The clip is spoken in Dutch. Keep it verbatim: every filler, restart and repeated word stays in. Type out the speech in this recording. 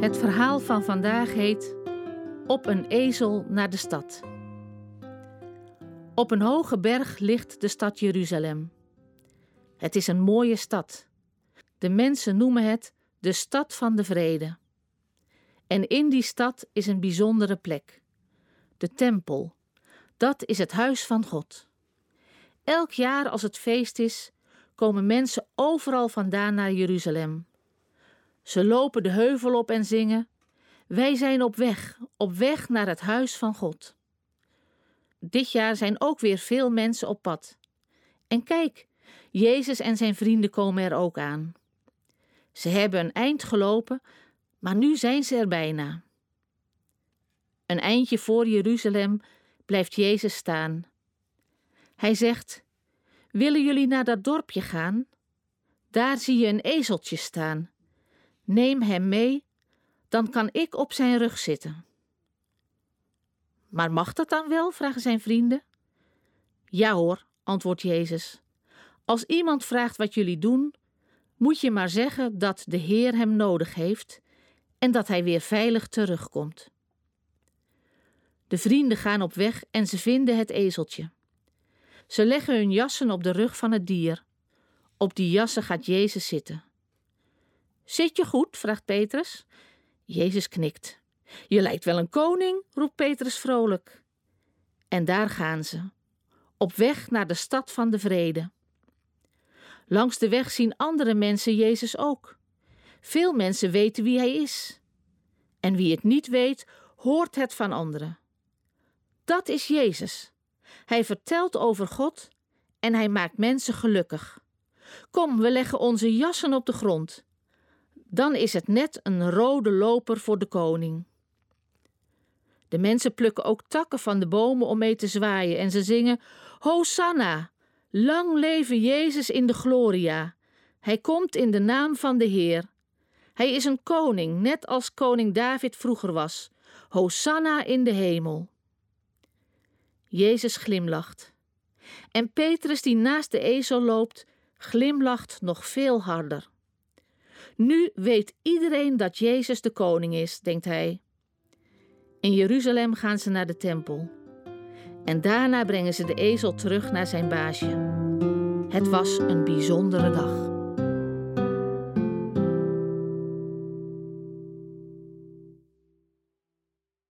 Het verhaal van vandaag heet Op een ezel naar de stad. Op een hoge berg ligt de stad Jeruzalem. Het is een mooie stad. De mensen noemen het de stad van de vrede. En in die stad is een bijzondere plek. De tempel. Dat is het huis van God. Elk jaar als het feest is, komen mensen overal vandaan naar Jeruzalem. Ze lopen de heuvel op en zingen: wij zijn op weg, op weg naar het huis van God. Dit jaar zijn ook weer veel mensen op pad. En kijk, Jezus en zijn vrienden komen er ook aan. Ze hebben een eind gelopen, maar nu zijn ze er bijna. Een eindje voor Jeruzalem blijft Jezus staan. Hij zegt: willen jullie naar dat dorpje gaan? Daar zie je een ezeltje staan. Neem hem mee, dan kan ik op zijn rug zitten. Maar mag dat dan wel? Vragen zijn vrienden. Ja hoor, antwoordt Jezus. Als iemand vraagt wat jullie doen, moet je maar zeggen dat de Heer hem nodig heeft en dat hij weer veilig terugkomt. De vrienden gaan op weg en ze vinden het ezeltje. Ze leggen hun jassen op de rug van het dier. Op die jassen gaat Jezus zitten. Zit je goed? Vraagt Petrus. Jezus knikt. Je lijkt wel een koning, roept Petrus vrolijk. En daar gaan ze, op weg naar de stad van de vrede. Langs de weg zien andere mensen Jezus ook. Veel mensen weten wie hij is. En wie het niet weet, hoort het van anderen. Dat is Jezus. Hij vertelt over God en hij maakt mensen gelukkig. Kom, we leggen onze jassen op de grond. Dan is het net een rode loper voor de koning. De mensen plukken ook takken van de bomen om mee te zwaaien en ze zingen: Hosanna, lang leven Jezus in de gloria. Hij komt in de naam van de Heer. Hij is een koning, net als koning David vroeger was. Hosanna in de hemel. Jezus glimlacht. En Petrus, die naast de ezel loopt, glimlacht nog veel harder. Nu weet iedereen dat Jezus de koning is, denkt hij. In Jeruzalem gaan ze naar de tempel. En daarna brengen ze de ezel terug naar zijn baasje. Het was een bijzondere dag.